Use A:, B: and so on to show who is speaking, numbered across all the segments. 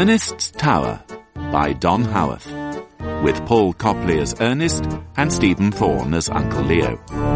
A: Ernest's Tower by Don Howarth, with Paul Copley as Ernest and Stephen Thorne as Uncle Leo.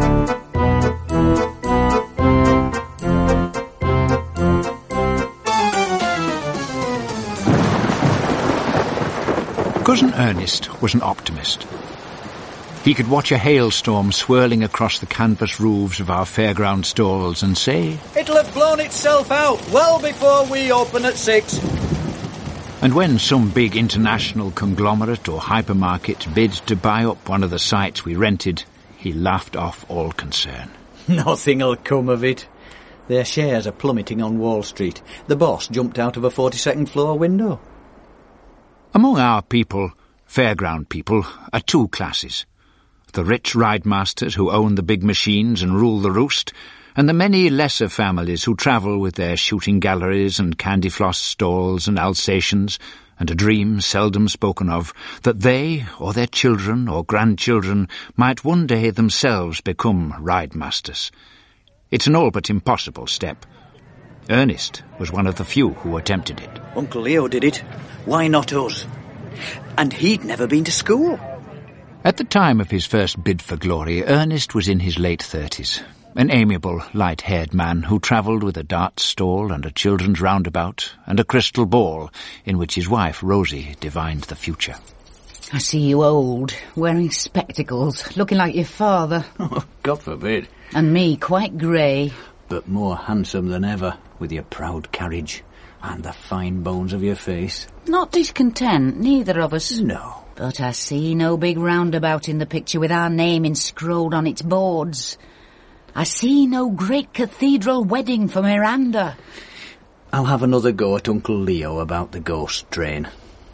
B: Cousin Ernest was an optimist. He could watch a hailstorm swirling across the canvas roofs of our fairground stalls and say,
C: "It'll have blown itself out well before we open at 6.
B: And when some big international conglomerate or hypermarket bid to buy up one of the sites we rented, he laughed off all concern.
C: Nothing'll come of it. Their shares are plummeting on Wall Street. The boss jumped out of a 42nd floor window.
B: Among our people, fairground people, are two classes. The rich ride masters who own the big machines and rule the roost, and the many lesser families who travel with their shooting galleries and candy floss stalls and Alsatians, and a dream seldom spoken of, that they, or their children or grandchildren, might one day themselves become ride masters. It's an all but impossible step. Ernest was one of the few who attempted it.
C: Uncle Leo did it. Why not us? And he'd never been to school.
B: At the time of his first bid for glory, Ernest was in his late 30s, an amiable, light-haired man who travelled with a darts stall and a children's roundabout and a crystal ball in which his wife, Rosie, divined the future.
D: I see you old, wearing spectacles, looking like your father.
C: Oh, God forbid.
D: And me, quite grey.
C: But more handsome than ever, with your proud carriage and the fine bones of your face.
D: Not discontent, neither of us.
C: No.
D: But I see no big roundabout in the picture with our name inscrolled on its boards. I see no great cathedral wedding for Miranda.
C: I'll have another go at Uncle Leo about the ghost train.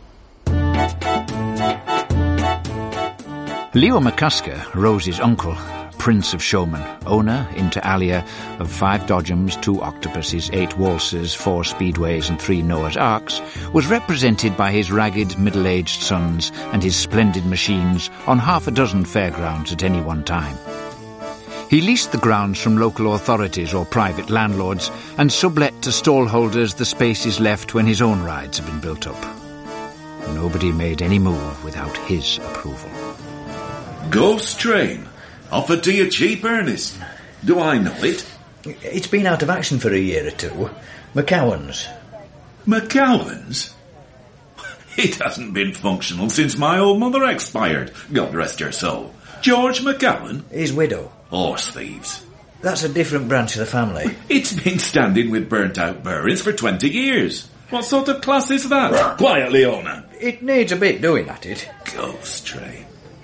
B: Leo McCusker, Rosie's uncle, Prince of Showmen, owner, inter alia, of 5 dodgems, 2 octopuses, 8 waltzes, 4 speedways and 3 Noah's Arks, was represented by his ragged, middle-aged sons and his splendid machines on half a dozen fairgrounds at any one time. He leased the grounds from local authorities or private landlords and sublet to stallholders the spaces left when his own rides had been built up. Nobody made any move without his approval.
E: Ghost train? Offered to you cheap, Ernest. Do I know it?
F: It's been out of action for a year or two. McCowan's.
E: McCowan's? It hasn't been functional since my old mother expired, God rest her soul. George McCowan?
F: His widow.
E: Horse thieves.
F: That's a different branch of the family.
E: It's been standing with burnt-out bearings for 20 years. What sort of class is that? Quiet, Leona.
F: It needs a bit doing at it.
E: Ghost train.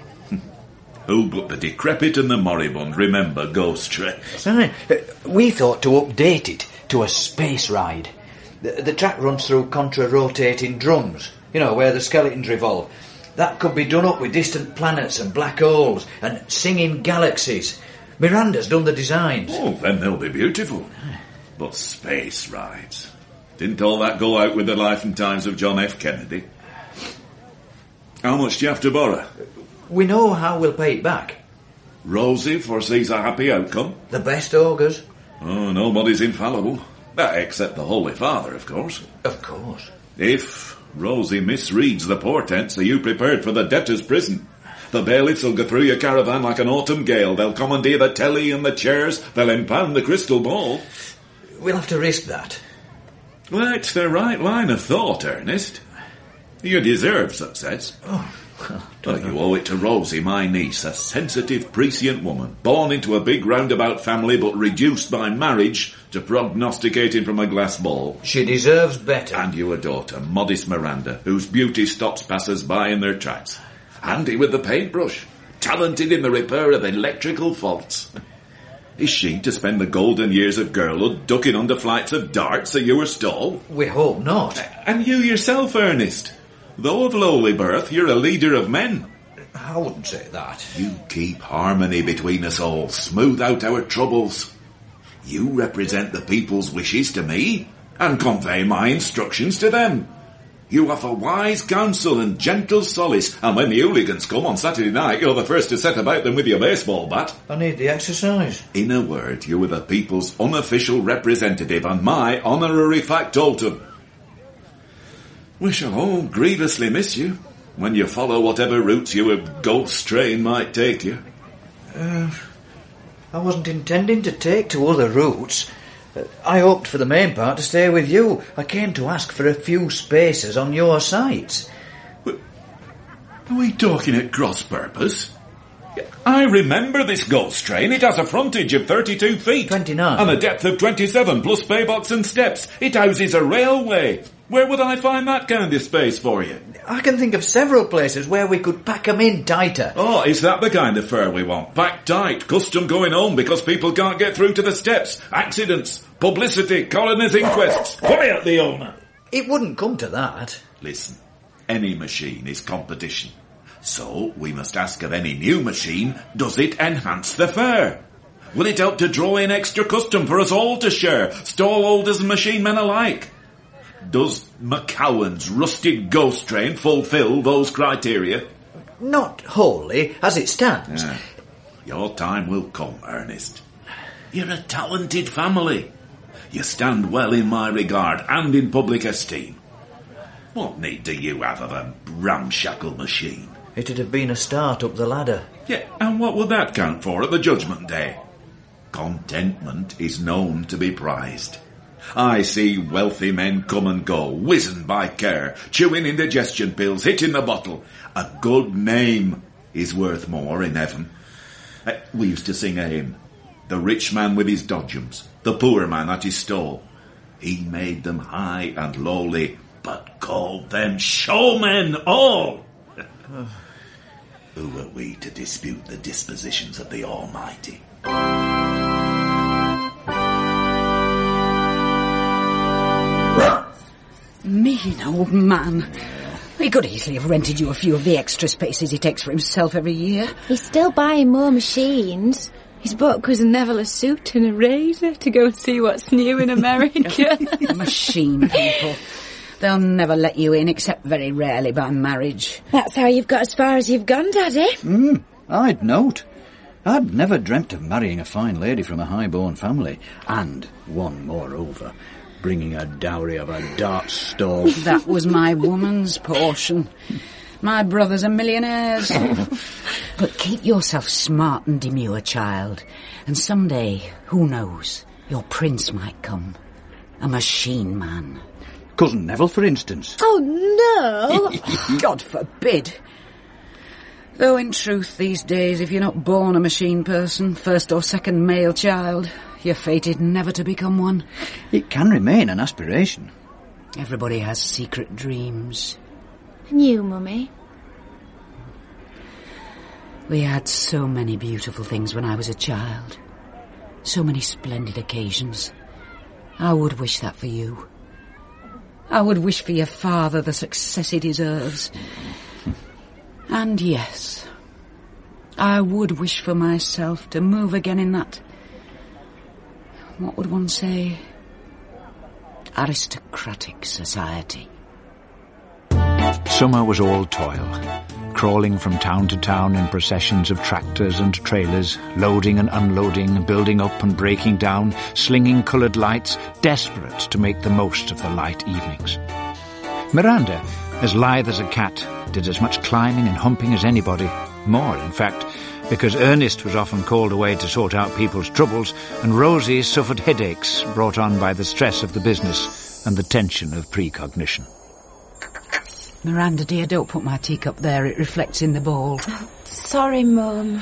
E: Who but the decrepit and the moribund remember Ghost Train?
F: Sorry, we thought to update it to a space ride. The track runs through contra-rotating drums, you know, where the skeletons revolve. That could be done up with distant planets and black holes and singing galaxies. Miranda's done the designs.
E: Oh, then they'll be beautiful. But space rides. Didn't all that go out with the life and times of John F. Kennedy? How much do you have to borrow?
F: We know how we'll pay it back.
E: Rosie foresees a happy outcome.
F: The best augurs.
E: Oh, nobody's infallible. Except the Holy Father, of course.
F: Of course.
E: If Rosie misreads the portents, are you prepared for the debtor's prison? The bailiffs will go through your caravan like an autumn gale. They'll commandeer the telly and the chairs. They'll impound the crystal ball.
F: We'll have to risk that.
E: Well, it's the right line of thought, Ernest. You deserve success. Well, you owe it to Rosie, my niece, a sensitive, prescient woman, born into a big roundabout family but reduced by marriage to prognosticating from a glass ball.
F: She deserves better.
E: And you a daughter, modest Miranda, whose beauty stops passers-by in their tracks. Handy with the paintbrush, talented in the repair of electrical faults. Is she to spend the golden years of girlhood ducking under flights of darts at your stall?
F: We hope not.
E: And you yourself, Ernest. Though of lowly birth, you're a leader of men.
F: I wouldn't say that.
E: You keep harmony between us all, smooth out our troubles. You represent the people's wishes to me, and convey my instructions to them. You offer wise counsel and gentle solace, and when the hooligans come on Saturday night, you're the first to set about them with your baseball bat.
F: I need the exercise.
E: In a word, you are the people's unofficial representative and my honorary factotum. We shall all grievously miss you when you follow whatever routes your ghost train might take you.
F: I wasn't intending to take to other routes. I hoped for the main part to stay with you. I came to ask for a few spaces on your sites.
E: Are we talking at cross purpose? I remember this ghost train. It has a frontage of 32 feet.
F: 29.
E: And a depth of 27, plus paybox and steps. It houses a railway. Where would I find that kind of space for you?
F: I can think of several places where we could pack 'em in tighter.
E: Oh, is that the kind of fare we want? Packed tight, custom going home because people can't get through to the steps. Accidents, publicity, coroner's inquests. Quiet, the owner.
F: It wouldn't come to that.
E: Listen, any machine is competition. So we must ask of any new machine, does it enhance the fare? Will it help to draw in extra custom for us all to share, stallholders and machine men alike? Does McCowan's rusted ghost train fulfil those criteria?
F: Not wholly, as it stands.
E: Yeah. Your time will come, Ernest. You're a talented family. You stand well in my regard and in public esteem. What need do you have of a ramshackle machine?
F: It'd have been a start up the ladder.
E: Yeah, and what would that count for at the Judgment Day? Contentment is known to be prized. I see wealthy men come and go, wizened by care, chewing indigestion pills, hitting the bottle. A good name is worth more in heaven. We used to sing a hymn. The rich man with his dodgems, the poor man at his stall. He made them high and lowly, but called them showmen all. Who are we to dispute the dispositions of the Almighty?
D: Mean old man. He could easily have rented you a few of the extra spaces he takes for himself every year.
G: He's still buying more machines. He's bought Cousin Neville a suit and a razor to go and see what's new in America.
D: Machine people. They'll never let you in except very rarely by marriage.
G: That's how you've got as far as you've gone, Daddy.
C: I'd note. I'd never dreamt of marrying a fine lady from a high-born family. And one moreover, bringing a dowry of a dart stall.
D: That was my woman's portion. My brothers are millionaires. But keep yourself smart and demure, child. And someday, who knows, your prince might come. A machine man.
C: Cousin Neville, for instance.
G: Oh, no!
D: God forbid. Though in truth, these days, if you're not born a machine person, first or second male child, you're fated never to become one.
C: It can remain an aspiration.
D: Everybody has secret dreams.
G: And you, Mummy?
D: We had so many beautiful things when I was a child. So many splendid occasions. I would wish that for you. I would wish for your father the success he deserves. And yes, I would wish for myself to move again in that, what would one say, aristocratic society.
B: Summer was all toil, crawling from town to town in processions of tractors and trailers, loading and unloading, building up and breaking down, slinging coloured lights, desperate to make the most of the light evenings. Miranda, as lithe as a cat, did as much climbing and humping as anybody, more in fact, because Ernest was often called away to sort out people's troubles, and Rosie suffered headaches brought on by the stress of the business and the tension of precognition.
D: Miranda, dear, don't put my teacup there. It reflects in the bowl.
G: Sorry, Mum.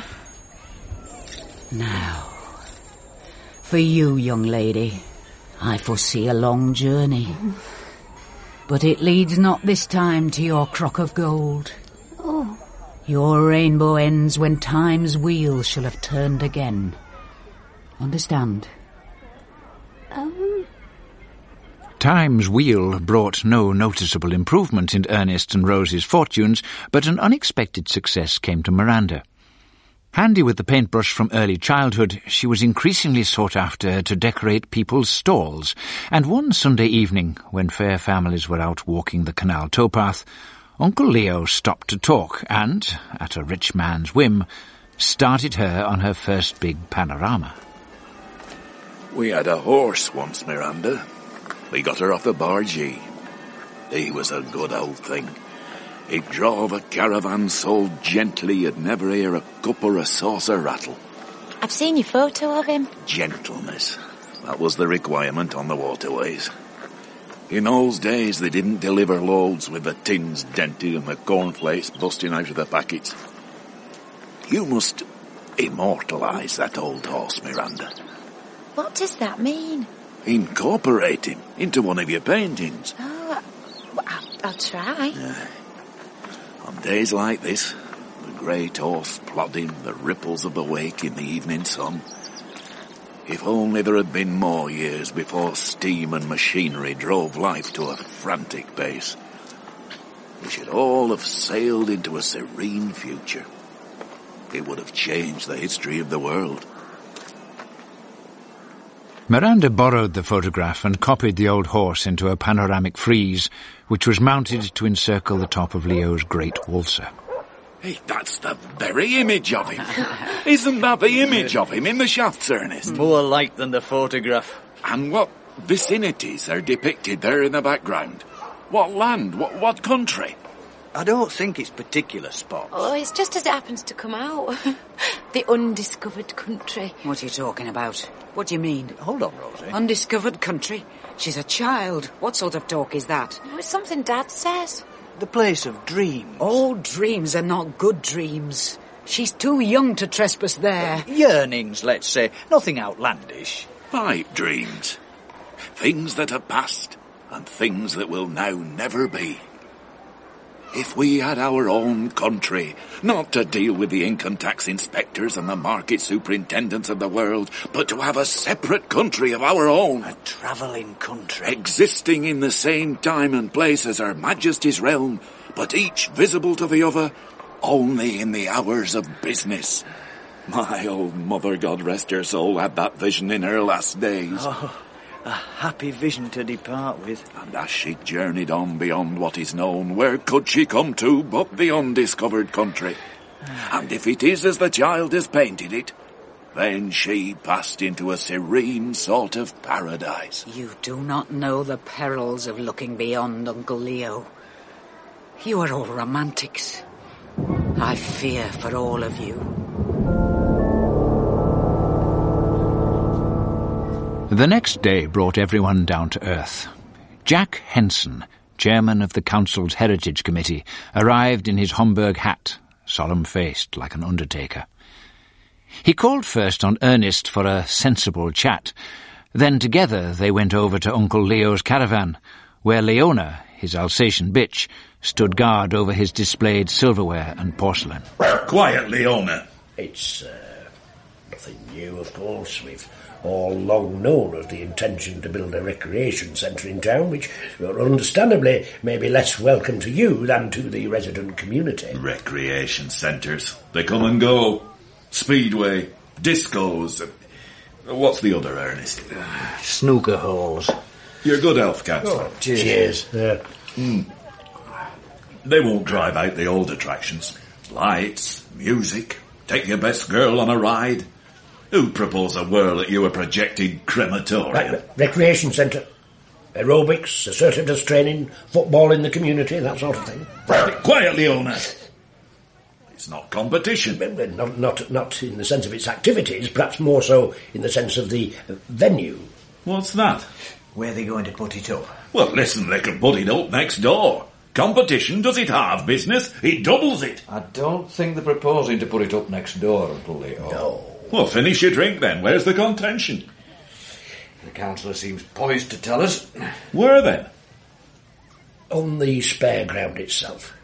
D: Now, for you, young lady, I foresee a long journey. But it leads not this time to your crock of gold.
G: Oh.
D: Your rainbow ends when time's wheel shall have turned again. Understand?
B: Time's wheel brought no noticeable improvement in Ernest and Rosie's fortunes, but an unexpected success came to Miranda. Handy with the paintbrush from early childhood, she was increasingly sought after to decorate people's stalls, and one Sunday evening, when fair families were out walking the canal towpath, Uncle Leo stopped to talk and, at a rich man's whim, started her on her first big panorama.
E: We had a horse once, Miranda. We got her off the bargee. He was a good old thing. He drove a caravan so gently you'd never hear a cup or a saucer rattle.
G: I've seen your photo of him.
E: Gentleness. That was the requirement on the waterways. In those days, they didn't deliver loads with the tins dented and the cornflakes busting out of the packets. You must immortalise that old horse, Miranda.
G: What does that mean?
E: Incorporate him into one of your paintings.
G: Oh, I'll try.
E: On days like this, the great horse plodding the ripples of the wake in the evening sun. If only there had been more years before steam and machinery drove life to a frantic pace. We should all have sailed into a serene future. It would have changed the history of the world.
B: Miranda borrowed the photograph and copied the old horse into a panoramic frieze, which was mounted to encircle the top of Leo's great waltzer.
E: Hey, that's the very image of him. Isn't that the image of him in the shafts, Ernest?
F: More like than the photograph.
E: And what vicinities are depicted there in the background? What land? What country?
F: I don't think it's particular spots.
G: Oh, it's just as it happens to come out. The undiscovered country.
D: What are you talking about? What do you mean?
F: Hold on, Rosie.
D: Undiscovered country? She's a child. What sort of talk is that?
G: Oh, it's something Dad says.
F: The place of dreams.
D: All dreams are not good dreams. She's too young to trespass there.
F: Yearnings, let's say. Nothing outlandish.
E: Pipe dreams. Things that have passed and things that will now never be. If we had our own country, not to deal with the income tax inspectors and the market superintendents of the world, but to have a separate country of our own.
F: A travelling country.
E: Existing in the same time and place as Her Majesty's realm, but each visible to the other only in the hours of business. My old mother, God rest her soul, had that vision in her last days.
F: Oh, a happy vision to depart with.
E: And as she journeyed on beyond what is known, where could she come to but the undiscovered country? And if it is as the child has painted it, then she passed into a serene sort of paradise.
D: You do not know the perils of looking beyond, Uncle Leo. You are all romantics. I fear for all of you.
B: The next day brought everyone down to earth. Jack Henson, chairman of the council's Heritage Committee, arrived in his Homburg hat, solemn-faced like an undertaker. He called first on Ernest for a sensible chat. Then together they went over to Uncle Leo's caravan, where Leona, his Alsatian bitch, stood guard over his displayed silverware and porcelain.
E: Quiet, Leona.
H: It's nothing new, of course. We've all long known of the intention to build a recreation centre in town, which, understandably, may be less welcome to you than to the resident community.
E: Recreation centres. They come and go. Speedway, discos. What's the other, Ernest?
H: Snooker halls.
E: You're good health, Councillor.
H: Oh, cheers.
E: They won't drive out the old attractions. Lights, music, take your best girl on a ride. Who'd propose a whirl at you a projected crematorium?
H: Recreation centre. Aerobics, assertiveness training, football in the community, that sort of thing.
E: Quiet, Leona. It's not competition.
H: Not in the sense of its activities, perhaps more so in the sense of the venue.
E: What's that?
F: Where are they going to put it up?
E: Well, listen, they can put it up next door. Competition, does it have business? It doubles it.
F: I don't think they're proposing to put it up next door, Uncle Leo.
H: No.
E: Well, finish your drink then. Where's the contention?
F: The councillor seems poised to tell us.
E: Where then?
H: On the spare ground itself.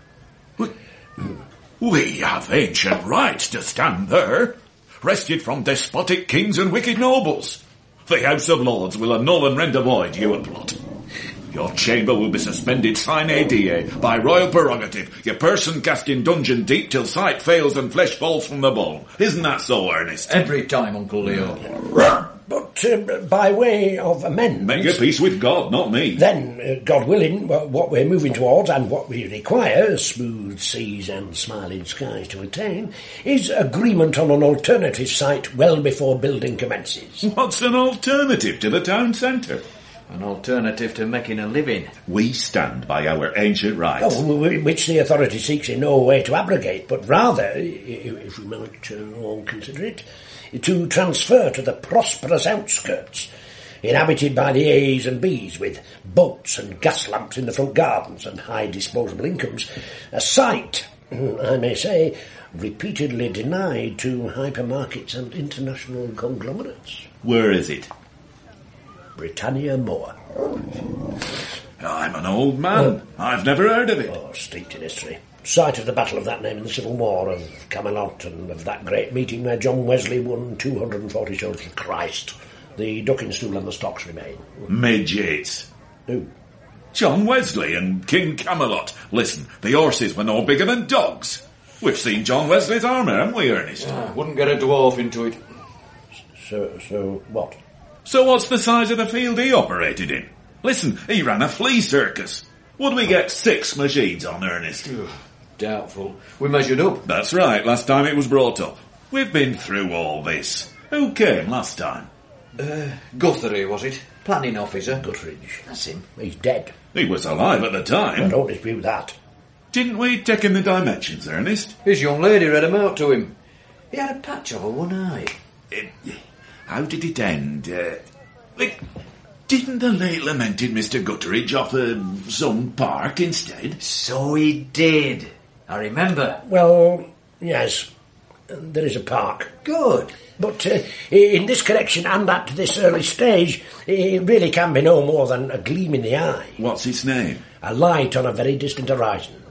E: We have ancient rights to stand there, wrested from despotic kings and wicked nobles. The House of Lords will annul and render void your plot. Your chamber will be suspended sine die by royal prerogative, your person cast in dungeon deep till sight fails and flesh falls from the bone. Isn't that so, Ernest?
F: Every time, Uncle Leo.
H: But by way of amendments...
E: Make your peace with God, not me.
H: Then, God willing, what we're moving towards and what we require, smooth seas and smiling skies to attain, is agreement on an alternative site well before building commences.
E: What's an alternative to the town centre?
F: An alternative to making a living.
E: We stand by our ancient rights.
H: Which the authority seeks in no way to abrogate, but rather, if we might all consider it, to transfer to the prosperous outskirts, inhabited by the A's and B's, with boats and gas lamps in the front gardens and high disposable incomes, a sight, I may say, repeatedly denied to hypermarkets and international conglomerates.
E: Where is it?
H: Britannia Moor.
E: I'm an old man. I've never heard of it.
H: Oh, steeped in history. Site of the Battle of that name in the Civil War, of Camelot, and of that great meeting where John Wesley won 240 souls for Christ. The ducking stool and the stocks remain.
E: Midgets.
H: Who?
E: John Wesley and King Camelot. Listen, the horses were no bigger than dogs. We've seen John Wesley's armour, haven't we, Ernest?
F: Wouldn't get a dwarf into it.
H: So what?
E: So what's the size of the field he operated in? Listen, he ran a flea circus. Would we get 6 machines on, Ernest?
F: Doubtful. We measured up.
E: That's right, last time it was brought up. We've been through all this. Who came last time?
F: Guthrie, was it? Planning officer.
H: Guthridge.
F: That's him.
H: He's dead.
E: He was alive at the
H: I
E: time.
H: don't dispute that.
E: Didn't we take in the dimensions, Ernest?
F: His young lady read them out to him. He had a patch over one eye.
E: How did it end? Didn't the late lamented Mr. Guthridge offer some park instead?
F: So he did. I remember.
H: Well, yes, there is a park.
F: Good.
H: But in this connection and at this early stage, it really can be no more than a gleam in the eye.
E: What's its name?
H: A light on a very distant horizon.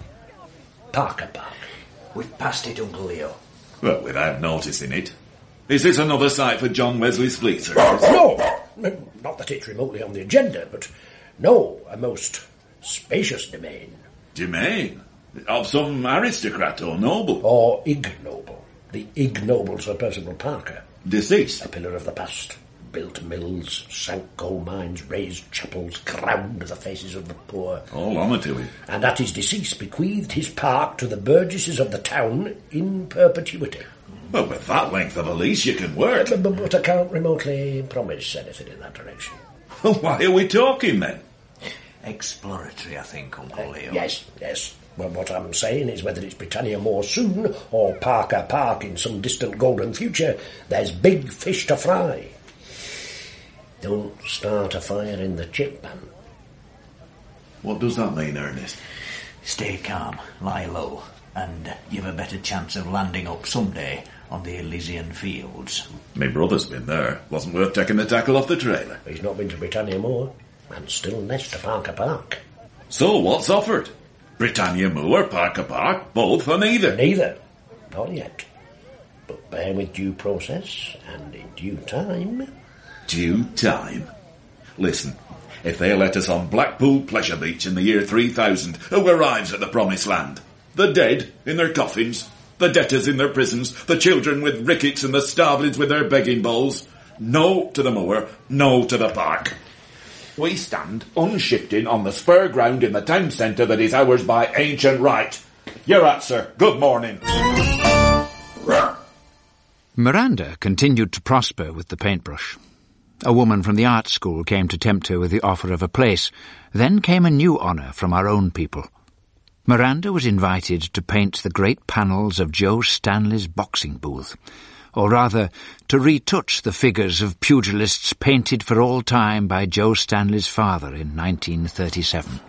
H: Parker Park.
F: We've passed it, Uncle Leo.
E: Well, without noticing it. Is this another site for John Wesley's fleet service?
H: No, not that it's remotely on the agenda, but no, a most spacious domain.
E: Domain? Of some aristocrat or noble?
H: Or ignoble. The ignoble Sir Percival Parker.
E: Deceased?
H: A pillar of the past. Built mills, sank coal mines, raised chapels, crowned the faces of the poor.
E: All honour to him.
H: And at his decease bequeathed his park to the burgesses of the town in perpetuity.
E: Well, with that length of a lease, you can work.
H: But I can't remotely promise anything in that direction.
E: Well, why are we talking then?
F: Exploratory, I think, Uncle Leo.
H: Yes. Well, what I'm saying is whether it's Britannia Moor soon or Parker Park in some distant golden future, there's big fish to fry. Don't start a fire in the chip pan.
E: What does that mean, Ernest?
F: Stay calm, lie low, and you've a better chance of landing up someday on the Elysian fields.
E: My brother's been there. Wasn't worth taking the tackle off the trailer.
H: He's not been to Britannia Moor, and still less to Parker Park.
E: So what's offered? Britannia Moor, Parker Park, both or neither?
H: Neither. Not yet. But bear with due process, and in due time...
E: Due time? Listen, if they let us on Blackpool Pleasure Beach in the year 3000, who arrives at the Promised Land? The dead in their coffins, the debtors in their prisons, the children with rickets and the starvelings with their begging bowls. No to the moor, no to the park. We stand unshifting on the spur ground in the town centre that is ours by ancient right. You're at, sir. Good morning.
B: Miranda continued to prosper with the paintbrush. A woman from the art school came to tempt her with the offer of a place. Then came a new honour from our own people. Miranda was invited to paint the great panels of Joe Stanley's boxing booth, or rather, to retouch the figures of pugilists painted for all time by Joe Stanley's father in 1937.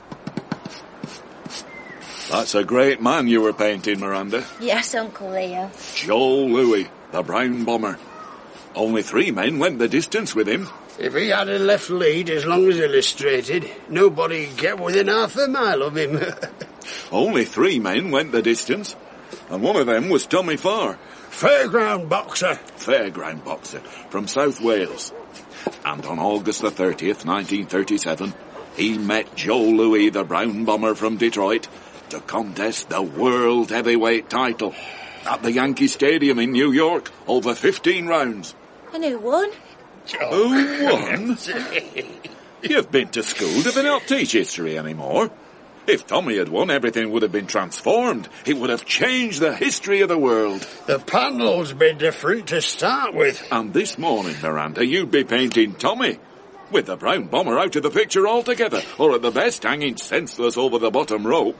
E: That's a great man you were painting, Miranda.
G: Yes, Uncle Leo.
E: Joe Louis, the brown bomber. Only 3 men went the distance with him.
I: If he had a left lead as long as illustrated, nobody'd get within half a mile of him.
E: Only 3 men went the distance, and one of them was Tommy Farr.
I: Fairground boxer.
E: Fairground boxer from South Wales. And on August the 30th, 1937, he met Joe Louis, the brown bomber from Detroit, to contest the World Heavyweight title at the Yankee Stadium in New York over 15 rounds.
G: And who won?
E: Who won? You've been to school. Do they not teach history anymore? If Tommy had won, everything would have been transformed. It would have changed the history of the world.
I: The panel's been different to start with.
E: And this morning, Miranda, you'd be painting Tommy. with the brown bomber out of the picture altogether, or at the best hanging senseless over the bottom rope.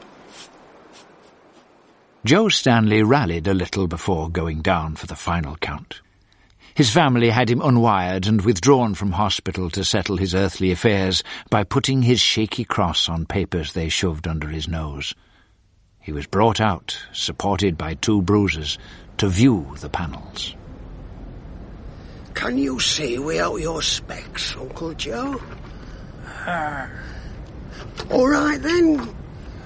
B: Joe Stanley rallied a little before going down for the final count. His family had him unwired and withdrawn from hospital to settle his earthly affairs by putting his shaky cross on papers they shoved under his nose. He was brought out, supported by 2 bruisers, to view the panels.
I: Can you see without your specs, Uncle Joe? All right, then.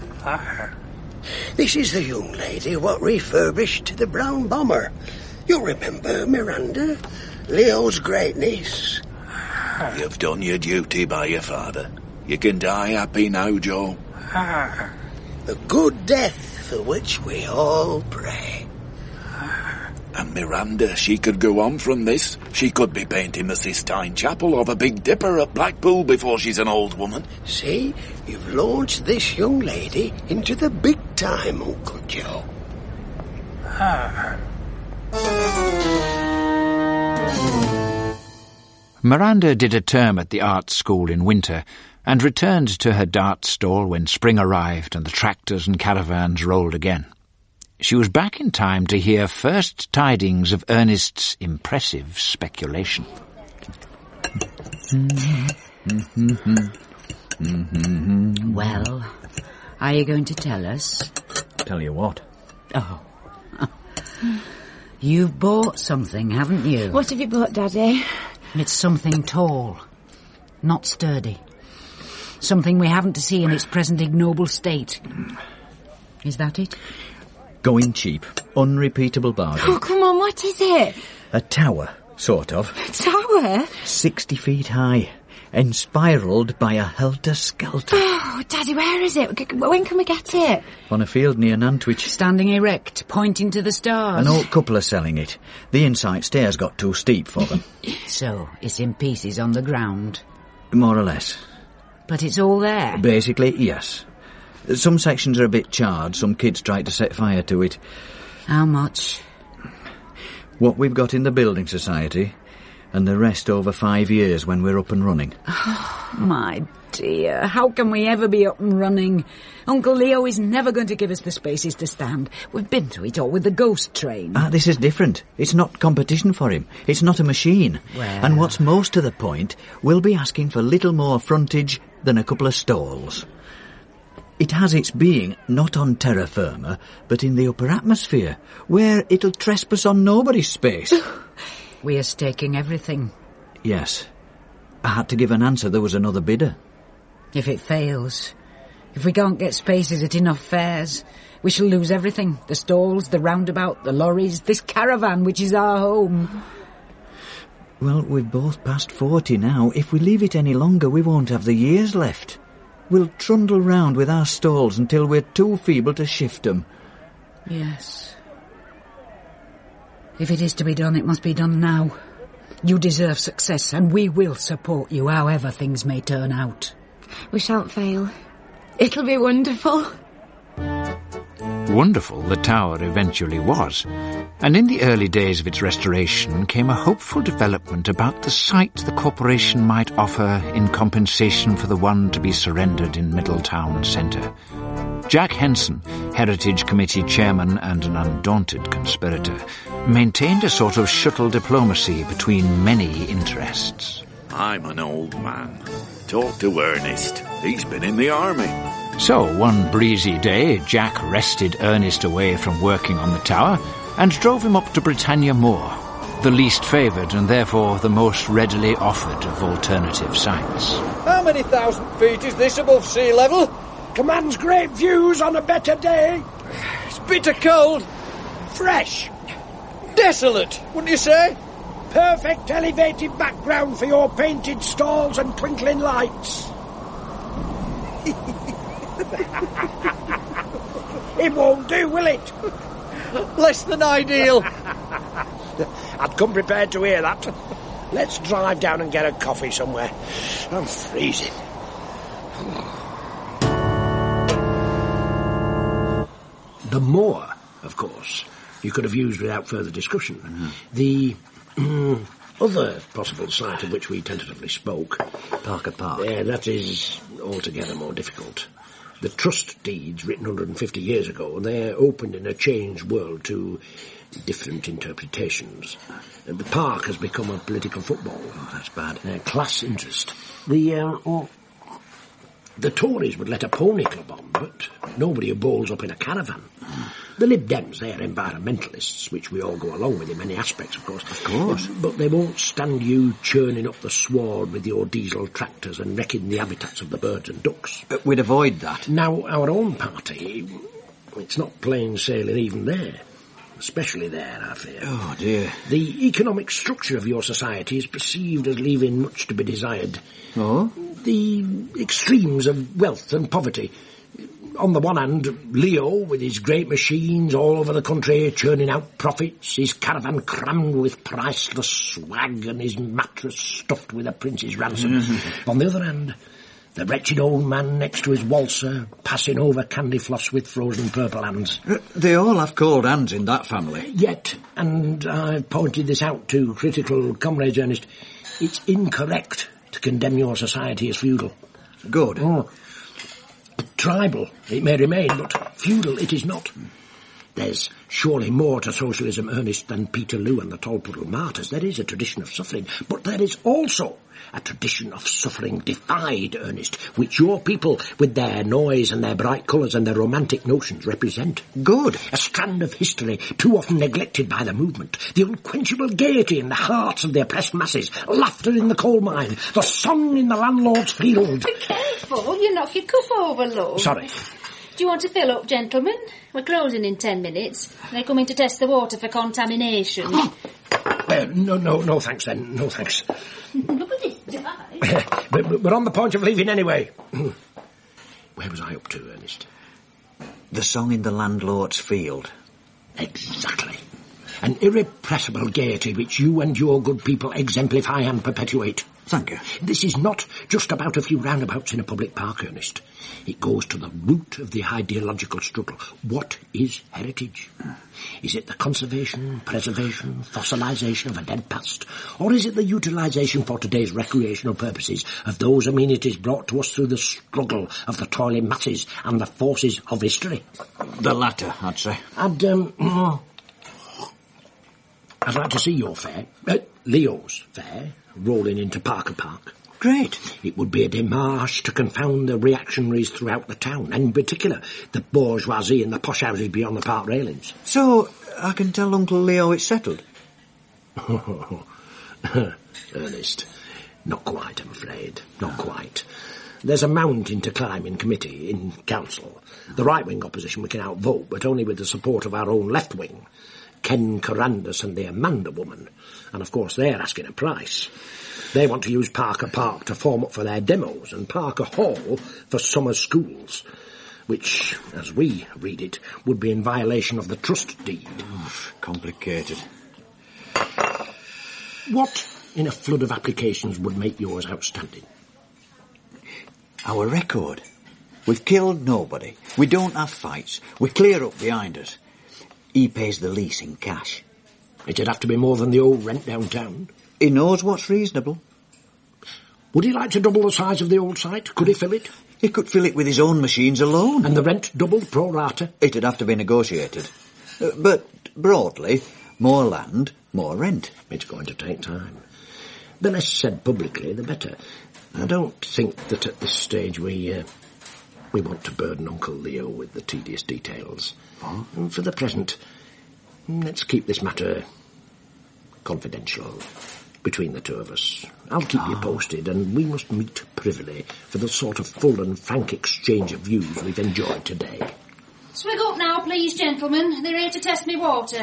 I: This is the young lady what refurbished the brown bomber. You remember Miranda, Leo's great-niece?
E: You've done your duty by your father. You can die happy now, Joe.
I: The good death for which we all pray.
E: And Miranda, she could go on from this. She could be painting the Sistine Chapel or the Big Dipper at Blackpool before she's an old woman.
I: See, you've launched this young lady into the big time, Uncle Joe.
B: Miranda did a term at the art school in winter and returned to her dart stall when spring arrived and the tractors and caravans rolled again. She was back in time to hear first tidings of Ernest's impressive speculation.
D: Well, are you going to tell us?
C: Tell you what?
D: Oh. You've bought something, haven't you?
G: What have you bought, Daddy?
D: It's something tall, not sturdy. Something we haven't to see in its present ignoble state. Is that it?
C: Going cheap. Unrepeatable bargain.
G: Oh, come on, what is it?
C: A tower, sort of.
G: A tower?
C: 60 feet high. And spiralled by a helter-skelter.
G: Oh, Daddy, where is it? When can we get it?
C: On a field near Nantwich.
D: Standing erect, pointing to the stars.
C: An old couple are selling it. The inside stairs got too steep for them.
D: So, it's in pieces on the ground?
C: More or less.
D: But it's all there?
C: Basically, yes. Some sections are a bit charred. Some kids tried to set fire to it.
D: How much?
C: What we've got in the Building Society, and the rest over 5 years when we're up and running.
D: Oh, my dear, how can we ever be up and running? Uncle Leo is never going to give us the spaces to stand. We've been through it all with the ghost train.
C: This is different. It's not competition for him. It's not a machine.
D: Well...
C: And what's most to the point, we'll be asking for little more frontage than a couple of stalls. It has its being not on terra firma, but in the upper atmosphere, where it'll trespass on nobody's space.
D: We are staking everything.
C: Yes. I had to give an answer. There was another bidder.
D: If it fails, if we can't get spaces at enough fares, we shall lose everything. The stalls, the roundabout, the lorries, this caravan which is our home.
C: Well, we've both past 40 now. If we leave it any longer, we won't have the years left. We'll trundle round with our stalls until we're too feeble to shift them.
D: Yes. If it is to be done, it must be done now. You deserve success, and we will support you, however things may turn out.
G: We shan't fail. It'll be wonderful.
B: Wonderful the tower eventually was, and in the early days of its restoration came a hopeful development about the site the corporation might offer in compensation for the one to be surrendered in Middletown Centre. Jack Henson, Heritage Committee chairman and an undaunted conspirator, maintained a sort of shuttle diplomacy between many interests.
E: I'm an old man. Talk to Ernest. He's been in the army.
B: So, one breezy day, Jack wrested Ernest away from working on the tower and drove him up to Britannia Moor, the least favoured and therefore the most readily offered of alternative sites.
F: How many thousand feet is this above sea level?
H: Commands great views on a better day.
F: It's bitter cold.
H: Fresh.
F: Desolate, wouldn't you say?
H: Perfect elevated background for your painted stalls and twinkling lights. It won't do, will it?
F: Less than ideal.
H: I'd come prepared to hear that. Let's drive down and get a coffee somewhere. I'm freezing. The moor, of course, you could have used without further discussion. The other possible site of which we tentatively spoke,
C: Parker Park.
H: that is altogether more difficult. The trust deeds written 150 years ago, they're opened in a changed world to different interpretations. The park has become a political football.
C: Oh, that's bad.
H: Class interest. The Tories would let a pony club on, but nobody who bowls up in a caravan. The Lib Dems, they're environmentalists, which we all go along with in many aspects, of course.
C: Of course.
H: But they won't stand you churning up the sward with your diesel tractors and wrecking the habitats of the birds and ducks.
C: We'd avoid that.
H: Now, our own party, it's not plain sailing even there. Especially there, I fear.
C: Oh, dear.
H: The economic structure of your society is perceived as leaving much to be desired.
C: Oh?
H: The extremes of wealth and poverty. On the one hand, Leo, with his great machines all over the country, churning out profits, his caravan crammed with priceless swag, and his mattress stuffed with a prince's ransom. On the other hand, the wretched old man next to his waltzer, passing over candy floss with frozen purple hands.
C: They all have cold hands in that family.
H: Yet, and I've pointed this out to critical comrades, Ernest, it's incorrect to condemn your society as feudal.
C: Good.
H: Oh. Tribal, it may remain, but feudal it is not. There's surely more to socialism, Ernest, than Peterloo and the Tolpuddle martyrs. There is a tradition of suffering, but there is also a tradition of suffering defied, Ernest, which your people, with their noise and their bright colours and their romantic notions, represent.
C: Good.
H: A strand of history too often neglected by the movement. The unquenchable gaiety in the hearts of the oppressed masses, laughter in the coal mine, the song in the landlord's field.
J: Be careful, you knock your cup over, love.
H: Sorry.
J: Do you want to fill up, gentlemen? We're closing in 10 minutes. They're coming to test the water for contamination.
H: No thanks then, no thanks.
J: Look at this dive.
H: But we're on the point of leaving anyway. Where was I up to, Ernest?
C: The song in the landlord's field.
H: Exactly. An irrepressible gaiety which you and your good people exemplify and perpetuate.
C: Thank you.
H: This is not just about a few roundabouts in a public park, Ernest. It goes to the root of the ideological struggle. What is heritage? Is it the conservation, preservation, fossilisation of a dead past? Or is it the utilisation for today's recreational purposes of those amenities brought to us through the struggle of the toiling masses and the forces of history?
C: The latter, I'd say.
H: I'd like to see your fair, Leo's fair, rolling into Parker Park.
C: Great.
H: It would be a démarche to confound the reactionaries throughout the town, and in particular the bourgeoisie and the posh houses beyond the park railings.
C: So, I can tell Uncle Leo it's settled?
H: Ernest, not quite, I'm afraid. Not quite. There's a mountain to climb in committee, in council. The right-wing opposition we can outvote, but only with the support of our own left wing. Ken Corandus and the Amanda woman. And of course they're asking a price. They want to use Parker Park to form up for their demos and Parker Hall for summer schools, which, as we read it, would be in violation of the trust deed.
C: Complicated.
H: What in a flood of applications would make yours outstanding?
C: Our record. We've killed nobody. We don't have fights. We clear up behind us. He pays the lease in cash.
H: It'd have to be more than the old rent downtown.
C: He knows what's reasonable.
H: Would he like to double the size of the old site? Could he fill it?
C: He could fill it with his own machines alone.
H: And the rent doubled pro rata?
C: It'd have to be negotiated. But broadly, more land, more rent.
H: It's going to take time. The less said publicly, the better. I don't think that at this stage we want to burden Uncle Leo with the tedious details. And for the present, let's keep this matter confidential between the two of us. I'll keep you posted, and we must meet privily for the sort of full and frank exchange of views we've enjoyed today.
J: Swig up now, please, gentlemen. They're here to test me water.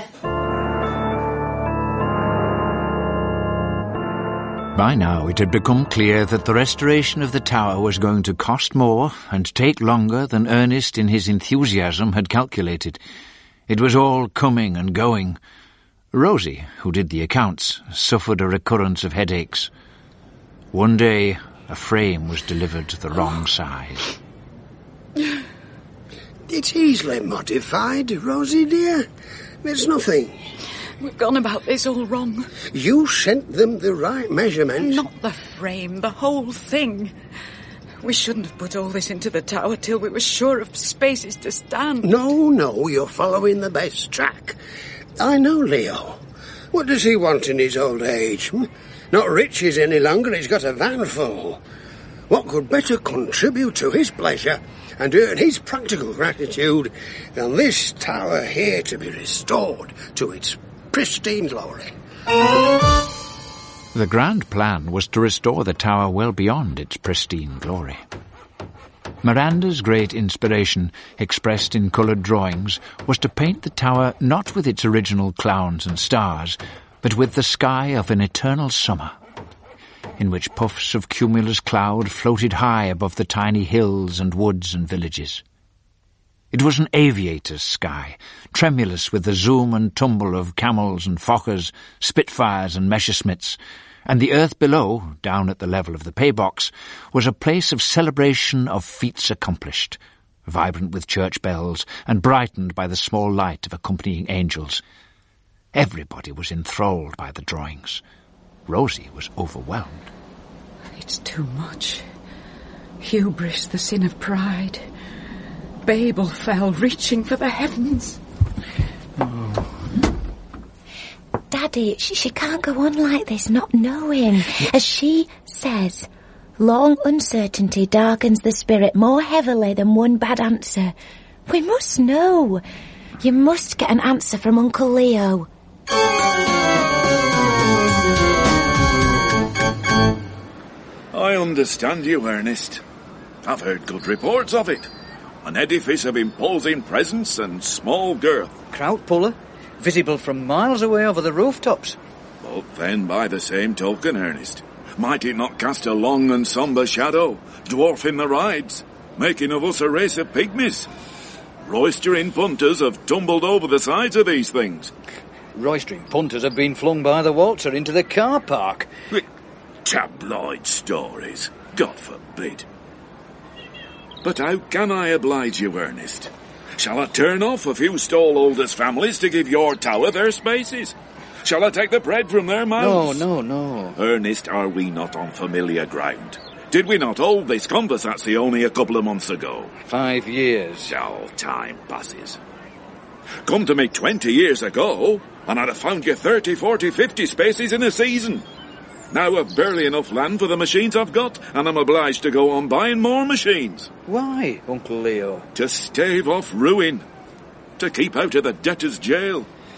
B: By now it had become clear that the restoration of the tower was going to cost more and take longer than Ernest in his enthusiasm had calculated. It was all coming and going. Rosie, who did the accounts, suffered a recurrence of headaches. One day, a frame was delivered the wrong size.
I: It's easily modified, Rosie dear. It's nothing.
K: We've gone about this all wrong.
I: You sent them the right measurements.
K: Not the frame, the whole thing. We shouldn't have put all this into the tower till we were sure of spaces to stand.
I: No, you're following the best track. I know Leo. What does he want in his old age? Not riches any longer, he's got a van full. What could better contribute to his pleasure and earn his practical gratitude than this tower here to be restored to its pristine glory?
B: The grand plan was to restore the tower well beyond its pristine glory. Miranda's great inspiration, expressed in coloured drawings, was to paint the tower not with its original clowns and stars, but with the sky of an eternal summer, in which puffs of cumulus cloud floated high above the tiny hills and woods and villages. It was an aviator's sky, tremulous with the zoom and tumble of camels and Fokkers, Spitfires and Messerschmitts, and the earth below, down at the level of the paybox, was a place of celebration of feats accomplished, vibrant with church bells and brightened by the small light of accompanying angels. Everybody was enthralled by the drawings. Rosie was overwhelmed.
K: It's too much. Hubris, the sin of pride. Babel fell, reaching for the heavens.
B: Oh.
G: Daddy, she can't go on like this, not knowing. As she says, long uncertainty darkens the spirit more heavily than one bad answer. We must know. You must get an answer from Uncle Leo.
E: I understand you, Ernest. I've heard good reports of it. An edifice of imposing presence and small girth.
F: Kraut puller, visible from miles away over the rooftops.
E: But then, by the same token, Ernest, might it not cast a long and sombre shadow, dwarfing the rides, making of us a race of pygmies? Roistering punters have tumbled over the sides of these things.
F: Roistering punters have been flung by the waltzer into the car park.
E: Tabloid stories, God forbid. But how can I oblige you, Ernest? Shall I turn off a few stallholders' families to give your tower their spaces? Shall I take the bread from their mouths?
F: No.
E: Ernest, are we not on familiar ground? Did we not hold this conversation only a couple of months ago?
F: 5 years.
E: Oh, time passes. Come to me 20 years ago, and I'd have found you 30, 40, 50 spaces in a season. Now I've barely enough land for the machines I've got, and I'm obliged to go on buying more machines.
F: Why, Uncle Leo?
E: To stave off ruin. To keep out of the debtor's jail.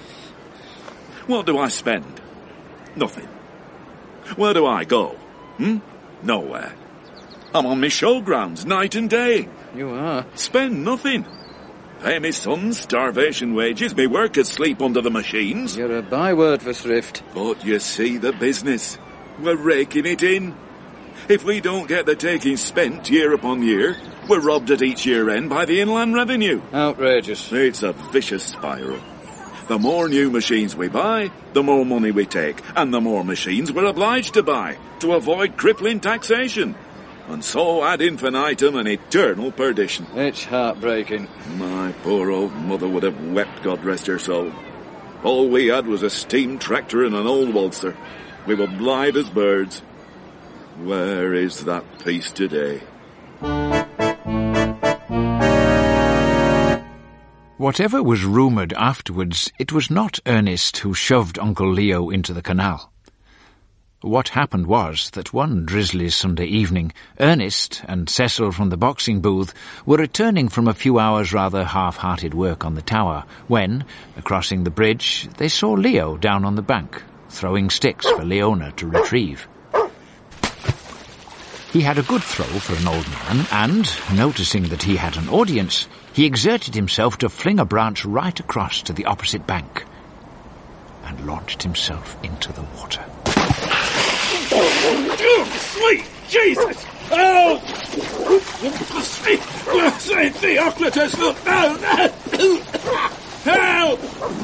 E: What do I spend? Nothing. Where do I go? Nowhere. I'm on my showgrounds night and day.
F: You are.
E: Spend nothing. Pay me sons starvation wages, me workers sleep under the machines.
F: You're a byword for thrift.
E: But you see the business. We're raking it in. If we don't get the takings spent year upon year, we're robbed at each year end by the Inland Revenue.
F: Outrageous.
E: It's a vicious spiral. The more new machines we buy, the more money we take, and the more machines we're obliged to buy to avoid crippling taxation. And so ad infinitum and eternal perdition.
F: It's heartbreaking.
E: My poor old mother would have wept, God rest her soul. All we had was a steam tractor and an old waltzer. We were blithe as birds. Where is that peace today?
B: Whatever was rumoured afterwards, it was not Ernest who shoved Uncle Leo into the canal. What happened was that one drizzly Sunday evening, Ernest and Cecil from the boxing booth were returning from a few hours' rather half-hearted work on the tower, when, crossing the bridge, they saw Leo down on the bank, throwing sticks for Leona to retrieve. He had a good throw for an old man, and, noticing that he had an audience, he exerted himself to fling a branch right across to the opposite bank, and launched himself into the water.
E: Sweet Jesus! Oh! Saint Theocritus, look down! Help!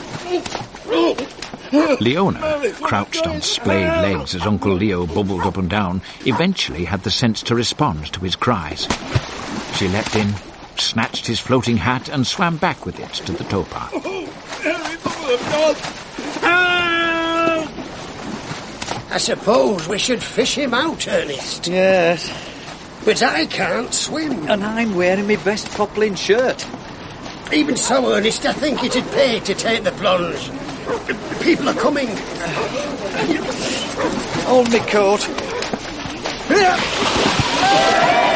B: Leona, crouched on splayed legs as Uncle Leo bubbled up and down, eventually had the sense to respond to his cries. She leapt in, snatched his floating hat and swam back with it to the towpath.
E: Oh, God!
I: I suppose we should fish him out, Ernest.
C: Yes.
I: But I can't swim.
C: And I'm wearing my best poplin shirt.
I: Even so, Ernest, I think it'd pay to take the plunge. People are coming.
C: Hold me coat.